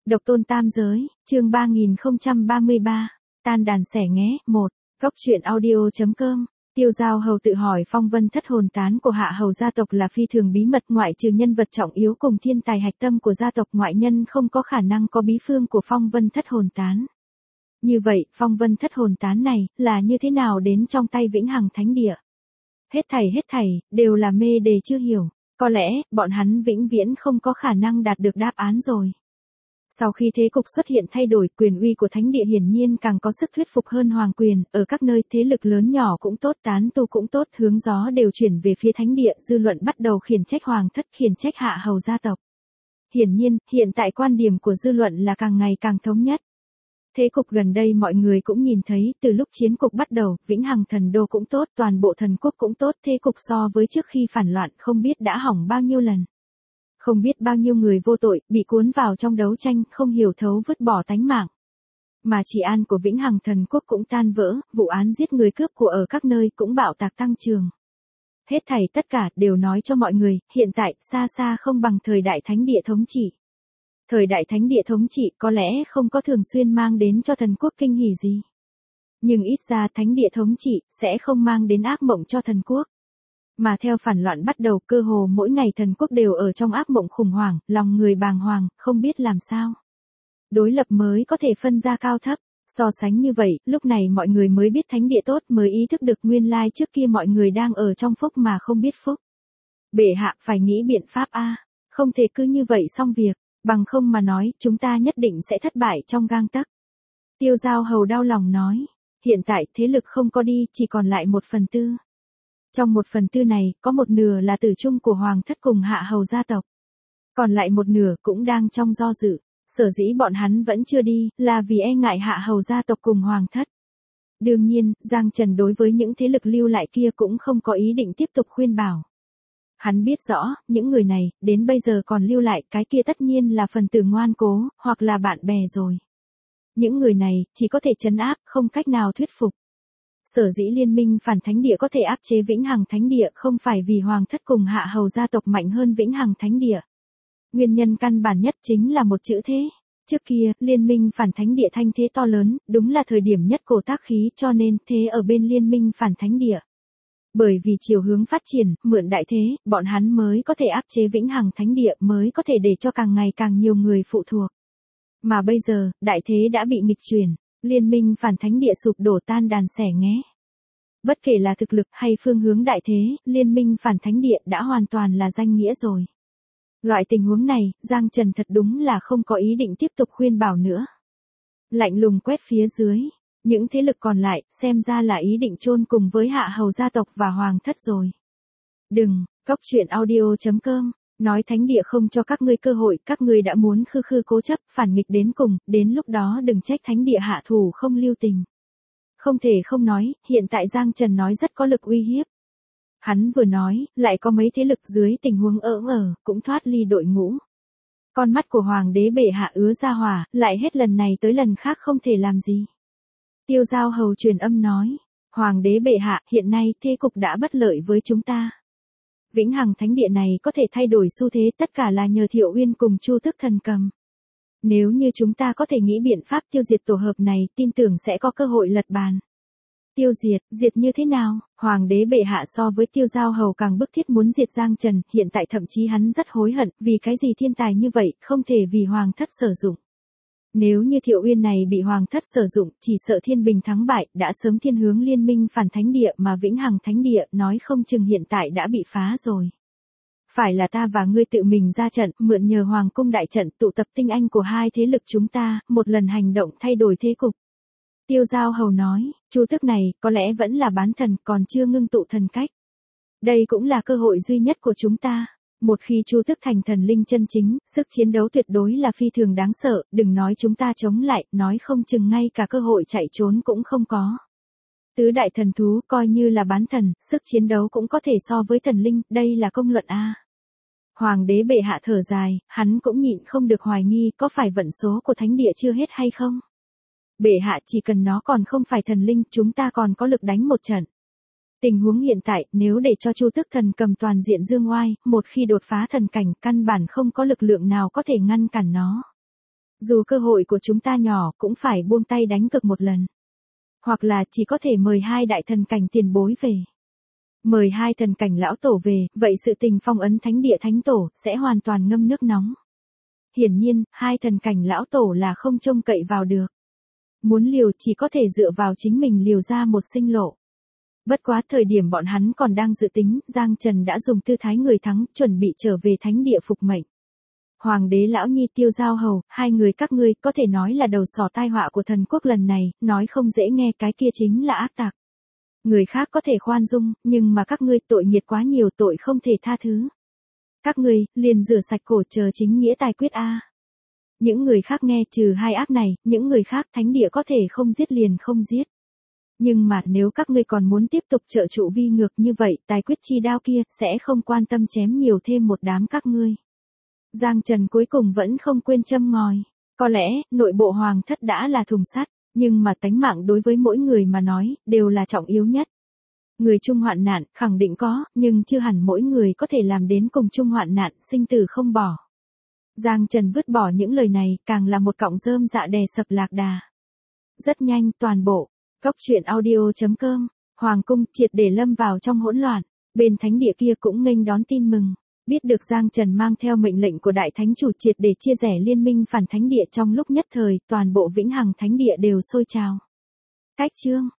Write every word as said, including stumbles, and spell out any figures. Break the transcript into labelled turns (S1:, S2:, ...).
S1: Độc tôn tam giới, chương ba nghìn không trăm ba mươi ba, tan đàn xẻ nghé, một, góc truyện audio.com. Tiêu Giao Hầu tự hỏi phong vân thất hồn tán của Hạ Hầu gia tộc là phi thường bí mật, ngoại trừ nhân vật trọng yếu cùng thiên tài hạch tâm của gia tộc, ngoại nhân không có khả năng có bí phương của phong vân thất hồn tán. Như vậy, phong vân thất hồn tán này, là như thế nào đến trong tay Vĩnh Hằng Thánh Địa? Hết thảy hết thảy, đều là mê đề chưa hiểu, có lẽ, bọn hắn vĩnh viễn không có khả năng đạt được đáp án rồi. Sau khi thế cục xuất hiện thay đổi, quyền uy của thánh địa hiển nhiên càng có sức thuyết phục hơn hoàng quyền, ở các nơi thế lực lớn nhỏ cũng tốt, tán tu cũng tốt, hướng gió đều chuyển về phía thánh địa, dư luận bắt đầu khiển trách hoàng thất, khiển trách Hạ Hầu gia tộc. Hiển nhiên, hiện tại quan điểm của dư luận là càng ngày càng thống nhất. Thế cục gần đây mọi người cũng nhìn thấy, từ lúc chiến cục bắt đầu, Vĩnh Hằng thần đô cũng tốt, toàn bộ thần quốc cũng tốt, thế cục so với trước khi phản loạn không biết đã hỏng bao nhiêu lần. Không biết bao nhiêu người vô tội, bị cuốn vào trong đấu tranh, không hiểu thấu vứt bỏ tánh mạng. Mà trị an của Vĩnh Hằng thần quốc cũng tan vỡ, vụ án giết người cướp của ở các nơi cũng bạo tạc tăng trường. Hết thảy tất cả đều nói cho mọi người, hiện tại, xa xa không bằng thời đại thánh địa thống trị. Thời đại thánh địa thống trị có lẽ không có thường xuyên mang đến cho thần quốc kinh hỉ gì. Nhưng ít ra thánh địa thống trị, sẽ không mang đến ác mộng cho thần quốc. Mà theo phản loạn bắt đầu, cơ hồ mỗi ngày thần quốc đều ở trong ác mộng khủng hoảng, lòng người bàng hoàng, không biết làm sao. Đối lập mới có thể phân ra cao thấp, so sánh như vậy, lúc này mọi người mới biết thánh địa tốt, mới ý thức được nguyên lai trước kia mọi người đang ở trong phúc mà không biết phúc. Bệ hạ phải nghĩ biện pháp a, không thể cứ như vậy xong việc, bằng không mà nói, chúng ta nhất định sẽ thất bại trong gang tấc. Tiêu Giao Hầu đau lòng nói, hiện tại thế lực không có đi, chỉ còn lại một phần tư. Trong một phần tư này, có một nửa là tử trung của hoàng thất cùng Hạ Hầu gia tộc. Còn lại một nửa cũng đang trong do dự, sở dĩ bọn hắn vẫn chưa đi, là vì e ngại Hạ Hầu gia tộc cùng hoàng thất. Đương nhiên, Giang Trần đối với những thế lực lưu lại kia cũng không có ý định tiếp tục khuyên bảo. Hắn biết rõ, những người này, đến bây giờ còn lưu lại, cái kia tất nhiên là phần tử ngoan cố, hoặc là bạn bè rồi. Những người này, chỉ có thể trấn áp, không cách nào thuyết phục. Sở dĩ liên minh phản thánh địa có thể áp chế Vĩnh Hằng Thánh Địa không phải vì hoàng thất cùng Hạ Hầu gia tộc mạnh hơn Vĩnh Hằng Thánh Địa. Nguyên nhân căn bản nhất chính là một chữ thế. Trước kia, liên minh phản thánh địa thanh thế to lớn, đúng là thời điểm nhất cổ tác khí, cho nên thế ở bên liên minh phản thánh địa. Bởi vì chiều hướng phát triển, mượn đại thế, bọn hắn mới có thể áp chế Vĩnh Hằng Thánh Địa, mới có thể để cho càng ngày càng nhiều người phụ thuộc. Mà bây giờ, đại thế đã bị nghịch chuyển. Liên minh phản thánh địa sụp đổ, tan đàn xẻ nghé. Bất kể là thực lực hay phương hướng đại thế, liên minh phản thánh địa đã hoàn toàn là danh nghĩa rồi. Loại tình huống này, Giang Trần thật đúng là không có ý định tiếp tục khuyên bảo nữa. Lạnh lùng quét phía dưới, những thế lực còn lại, xem ra là ý định chôn cùng với Hạ Hầu gia tộc và hoàng thất rồi. Đừng, góc truyện audio.com. Nói thánh địa không cho các ngươi cơ hội, các ngươi đã muốn khư khư cố chấp, phản nghịch đến cùng, đến lúc đó đừng trách thánh địa hạ thủ không lưu tình. Không thể không nói, hiện tại Giang Trần nói rất có lực uy hiếp. Hắn vừa nói, lại có mấy thế lực dưới tình huống ỡ ở, cũng thoát ly đội ngũ. Con mắt của hoàng đế bệ hạ ứa ra hỏa, lại hết lần này tới lần khác không thể làm gì. Tiêu Giao Hầu truyền âm nói, hoàng đế bệ hạ, hiện nay thế cục đã bất lợi với chúng ta. Vĩnh Hằng Thánh Địa này có thể thay đổi xu thế, tất cả là nhờ Thiệu Uyên cùng Chu Tước Thần Cầm. Nếu như chúng ta có thể nghĩ biện pháp tiêu diệt tổ hợp này, tin tưởng sẽ có cơ hội lật bàn. Tiêu diệt, diệt như thế nào? Hoàng đế bệ hạ so với Tiêu Giao Hầu càng bức thiết muốn diệt Giang Trần, hiện tại thậm chí hắn rất hối hận, vì cái gì thiên tài như vậy, không thể vì hoàng thất sử dụng. Nếu như Thiệu Uyên này bị hoàng thất sử dụng, chỉ sợ thiên bình thắng bại, đã sớm thiên hướng liên minh phản thánh địa, mà Vĩnh Hằng Thánh Địa, nói không chừng hiện tại đã bị phá rồi. Phải là ta và ngươi tự mình ra trận, mượn nhờ hoàng cung đại trận, tụ tập tinh anh của hai thế lực chúng ta, một lần hành động thay đổi thế cục. Tiêu Giao Hầu nói, Chu Tước này, có lẽ vẫn là bán thần, còn chưa ngưng tụ thần cách. Đây cũng là cơ hội duy nhất của chúng ta. Một khi Chu Tước thành thần linh chân chính, sức chiến đấu tuyệt đối là phi thường đáng sợ, đừng nói chúng ta chống lại, nói không chừng ngay cả cơ hội chạy trốn cũng không có. Tứ đại thần thú coi như là bán thần, sức chiến đấu cũng có thể so với thần linh, đây là công luận a. Hoàng đế bệ hạ thở dài, hắn cũng nhịn không được hoài nghi có phải vận số của thánh địa chưa hết hay không. Bệ hạ chỉ cần nó còn không phải thần linh, chúng ta còn có lực đánh một trận. Tình huống hiện tại, nếu để cho Chu Tước Thần Cầm toàn diện dương oai, một khi đột phá thần cảnh, căn bản không có lực lượng nào có thể ngăn cản nó. Dù cơ hội của chúng ta nhỏ cũng phải buông tay đánh cược một lần. Hoặc là chỉ có thể mời hai đại thần cảnh tiền bối về. Mời hai thần cảnh lão tổ về, vậy sự tình phong ấn thánh địa thánh tổ sẽ hoàn toàn ngâm nước nóng. Hiển nhiên, hai thần cảnh lão tổ là không trông cậy vào được. Muốn liều chỉ có thể dựa vào chính mình liều ra một sinh lộ. Bất quá thời điểm bọn hắn còn đang dự tính, Giang Trần đã dùng tư thái người thắng, chuẩn bị trở về thánh địa phục mệnh. Hoàng đế lão nhi Tiêu Giao Hầu, hai người các ngươi có thể nói là đầu sỏ tai họa của thần quốc lần này, nói không dễ nghe cái kia chính là ác tặc. Người khác có thể khoan dung, nhưng mà các ngươi tội nghiệt quá nhiều, tội không thể tha thứ. Các ngươi, liền rửa sạch cổ chờ chính nghĩa tài quyết a. Những người khác nghe trừ hai ác này, những người khác thánh địa có thể không giết liền không giết. Nhưng mà nếu các ngươi còn muốn tiếp tục trợ trụ vi ngược như vậy, tài quyết chi đao kia sẽ không quan tâm chém nhiều thêm một đám các ngươi. Giang Trần cuối cùng vẫn không quên châm ngòi. Có lẽ, nội bộ hoàng thất đã là thùng sắt, nhưng mà tánh mạng đối với mỗi người mà nói, đều là trọng yếu nhất. Người chung hoạn nạn, khẳng định có, nhưng chưa hẳn mỗi người có thể làm đến cùng chung hoạn nạn, sinh tử không bỏ. Giang Trần vứt bỏ những lời này, càng là một cọng rơm dạ đè sập lạc đà. Rất nhanh, toàn bộ, góc truyện audio chấm com, Hoàng cung triệt để lâm vào trong hỗn loạn, bên thánh địa kia cũng nghênh đón tin mừng. Biết được Giang Trần mang theo mệnh lệnh của đại thánh chủ triệt để chia rẽ liên minh phản thánh địa trong lúc nhất thời, toàn bộ Vĩnh Hằng thánh địa đều sôi trào. Cách chương